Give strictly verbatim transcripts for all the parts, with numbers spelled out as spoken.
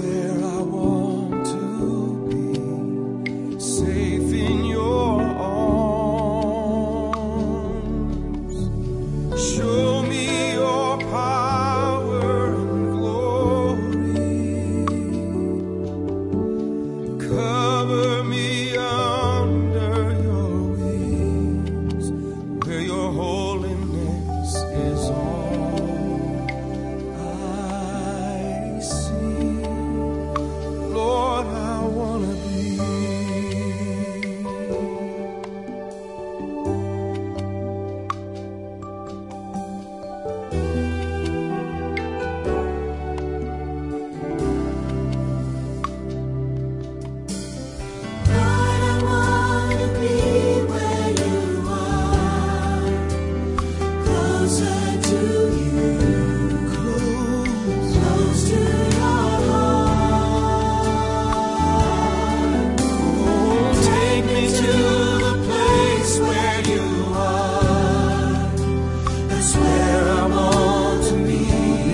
where I want to be, safe in your arms. Show me your power and glory. Cover me under your wings, where your holiness is all I see. Lord, I wanna be. Lord, I wanna be where you are, closer to you, close to your heart. Oh, take me to the place where you are. That's where I want to be,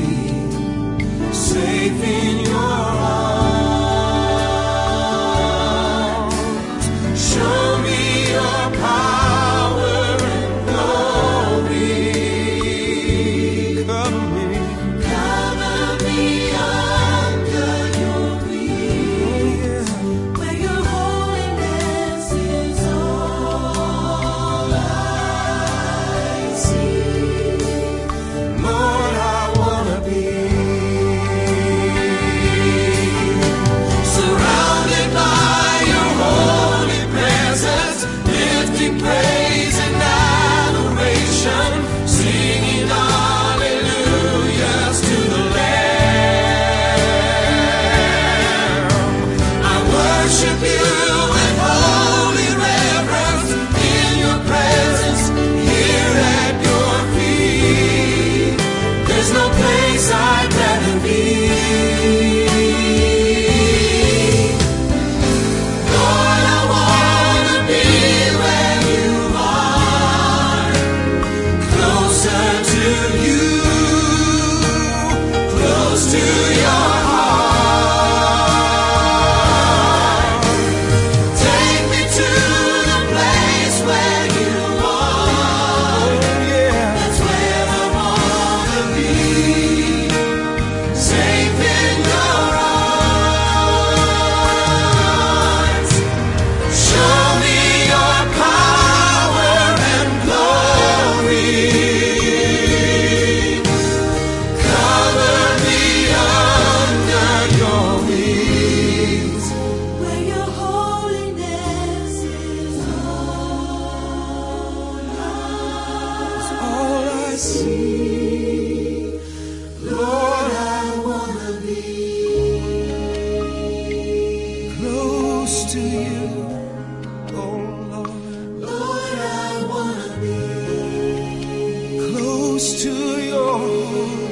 safe in your arms. Show me your power and glory. Cover me. Cover me under your wings, where your holiness is all I see. Lord, I wanna be surrounded by your holy presence, lifting praise and adoration, singing hallelujahs to the Lamb. I worship you with holy reverence in your presence, here at your feet. There's no place I'd rather be. Lord, I wanna be where you are, closer to you, close to your heart. Take me to the place where you are. That's where I wanna be, safe in your arms. Show me your power and glory. Cover me under your wings. Where your holiness is all All I I see, Lord, I wanna be. close to you, oh Lord, Lord, I wanna be close to your